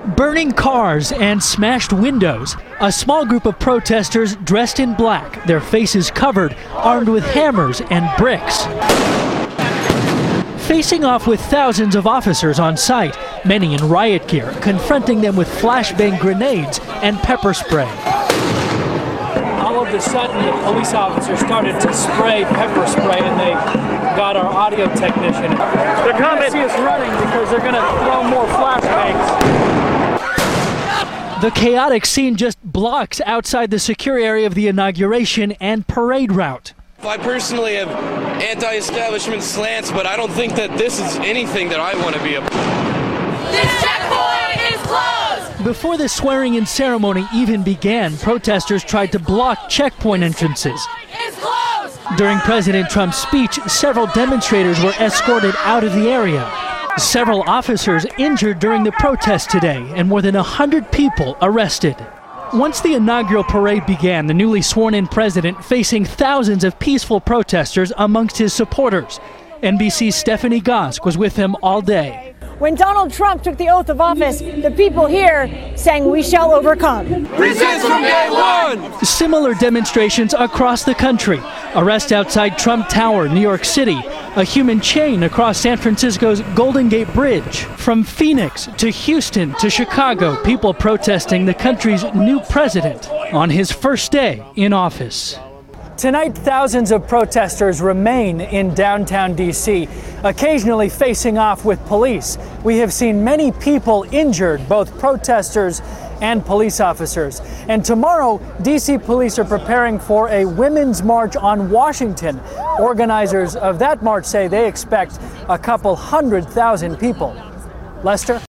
Burning cars and smashed windows. A small group of protesters dressed in black, their faces covered, armed with hammers and bricks. Facing off with thousands of officers on site, many in riot gear, confronting them with flashbang grenades and pepper spray. All of a sudden, the police officers started to spray pepper spray, and they got our audio technician. They're coming. See us running because they're going to throw more flashbangs. The chaotic scene just blocks outside the secure area of the inauguration and parade route. I personally have anti-establishment slants, but I don't think that this is anything that I want to be a. This checkpoint is closed! Before the swearing-in ceremony even began, protesters tried to block checkpoint entrances. It's closed! During President Trump's speech, several demonstrators were escorted out of the area. Several officers injured during the protest today, and more than 100 people arrested. Once the inaugural parade began, the newly sworn-in president facing thousands of peaceful protesters amongst his supporters. NBC's Stephanie Gosk was with him all day. When Donald Trump took the oath of office, the people here sang, "We shall overcome." Resist from day one! Similar demonstrations across the country. Arrest outside Trump Tower, New York City. A human chain across San Francisco's Golden Gate Bridge. From Phoenix to Houston to Chicago, people protesting the country's new president on his first day in office. Tonight, thousands of protesters remain in downtown D.C., occasionally facing off with police. We have seen many people injured, both protesters and police officers. And tomorrow, D.C. police are preparing for a women's march on Washington. Organizers of that march say they expect a couple 100,000 people. Lester?